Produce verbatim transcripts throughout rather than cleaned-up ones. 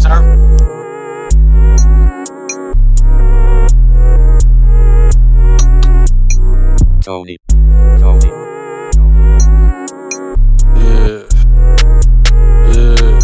Tony. Tony. Yeah. Yeah.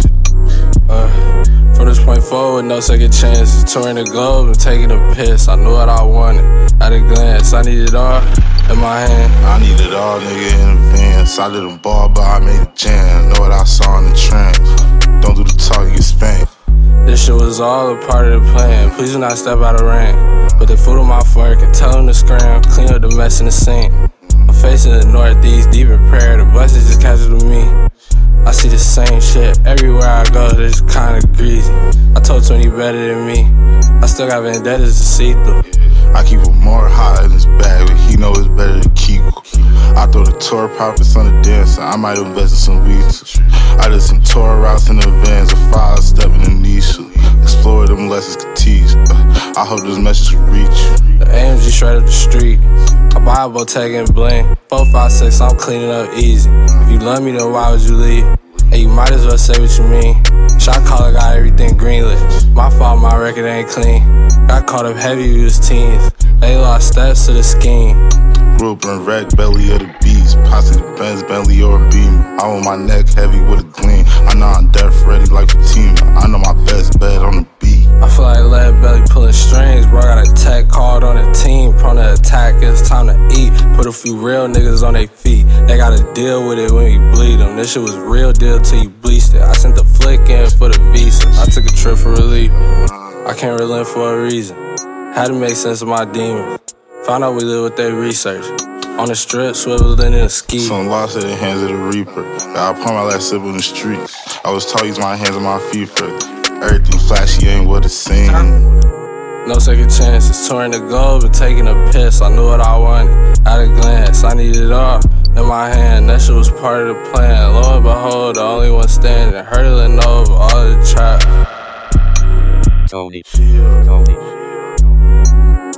Uh, from this point forward, no second chances. Touring the globe and taking a piss. I knew what I wanted at a glance. I need it all in my hand. I need it all, nigga, in advance. I did a ball, but I made a jam. Know what I saw in the trance. Don't do the talk, you get spanked. This shit was all a part of the plan. Please do not step out of rain. Put the food on my fork and tell them to scram. Clean up the mess in the sink. I'm facing the northeast, deep in prayer. The buses just catch up with me. I see the same shit everywhere I go, it's kinda greasy. I told Tony better than me. I still got vendettas to see through. I keep him more hot in his bag, but he know it's better than Kiko. I throw the tour profits on the dancer, I might invest in some weeds. I did some tour routes in the vans, a five step in the niche. Explore them lessons could teach. I hope this message will reach you. The A M G straight up the street. I buy a Bottega and bling. four five six, I'm cleaning up easy. If you love me, then why would you leave? And you might as well say what you mean. Shot caller got everything greenlit. My fault, my record ain't clean. Got caught up heavy with his teens. They lost steps to the scheme. Grew up in wreck, belly of the beast. Posse the Benz, Bentley or a Beam. I want my neck heavy with a gleam. I know I'm death ready like Fatima. I know my best bet on the beat. I feel like lead belly pulling strings, bro. Got a tech card on the team, prone to attack. It's time to eat. Put a few real niggas on their feet. They gotta deal with it when we bleed them. This shit was real deal till you bleached it. I sent the flick in for the visa. I took a trip for relief. I can't relent for a reason. Had to make sense of my demons. Found out we live with their research. On the strip, swiveling in a ski. Some lost at the hands of the reaper. I put my last sip in the street. I was taught use my hands and my feet for everything flashy ain't what it seems. No second chances. Touring the globe and taking a piss. I knew what I wanted at a glance. I needed it all in my hand. That shit was part of the plan. Lo and behold, the only one standing. Hurdling over all the trap. Tony. Tony.